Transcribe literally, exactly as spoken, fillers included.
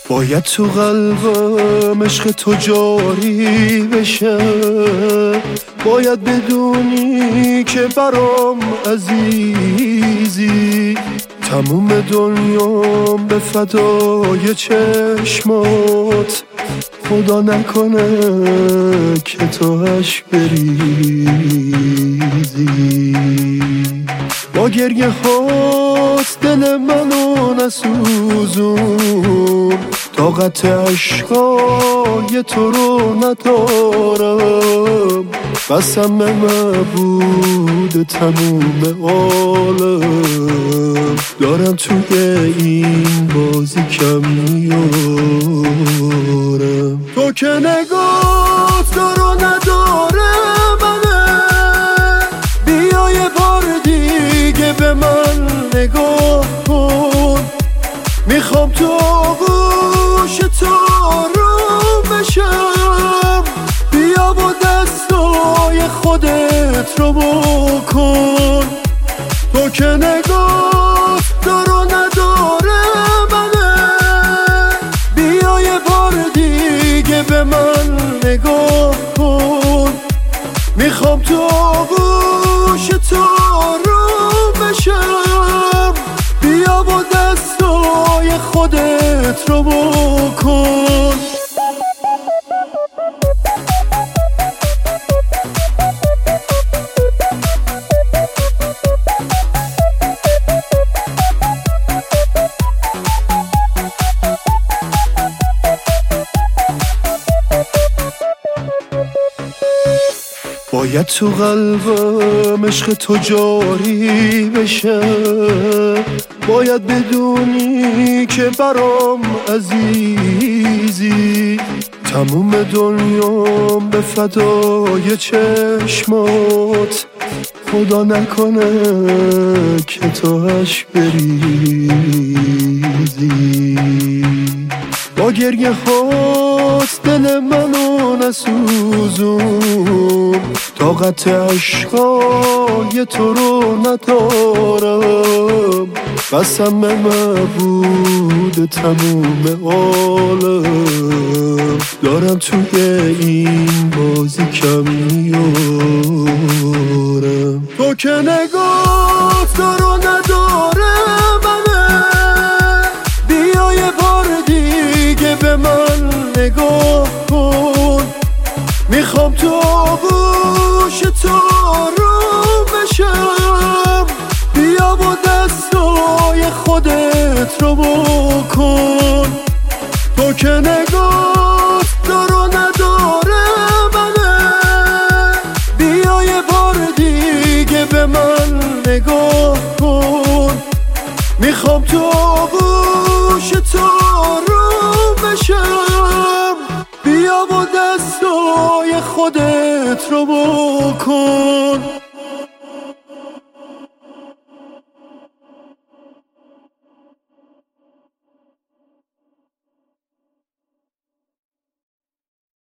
باید تو قلبم عشق تو جاری بشه، باید بدونی که برام عزیزی، تموم دنیام به فدای چشمات، خدا نکنه که تو عشق بریزی. با گریه هات دل منو نسوزون، طاقت عشقای تو رو ندارم، قسم معبود تموم عالم، دارم توی این بازی کم میارم. تو که نگات دارو نداره منه، بیا یه بار دیگه به من نگاه کن، میخوام تو آغوش تو آروم بشم، بیا با دستای خودت رو بکن. تو که نگات دارو نداره منه، بیا یه بار دیگه به من نگاه کن، میخوام تو آغوش تو آروم بشم، بیا با دستای خودت رو بکن. باید تو قلبم عشق تو جاری بشه، باید بدونی که برام عزیزی، تموم دنیام به فدای چشمات، خدا نکنه که تو عشق بریزی. با گریه هات دل منو نسوزون، طاقت عشقای تو رو ندارم، قسم معبود تموم عالم، دارم توی این بازی کم میارم. تو که نگات دارو نداره منه، بیا یه بار دیگه به من نگاه کن، میخوام تو آغوش تو آروم بشم، بیا با دستای خودت رو بکن. تو که نگات دارو نداره منه، بیا یه بار دیگه به من نگاه کن، میخوام تو آغوش تو آروم بشم، بیا با دستای خودت رو بکن.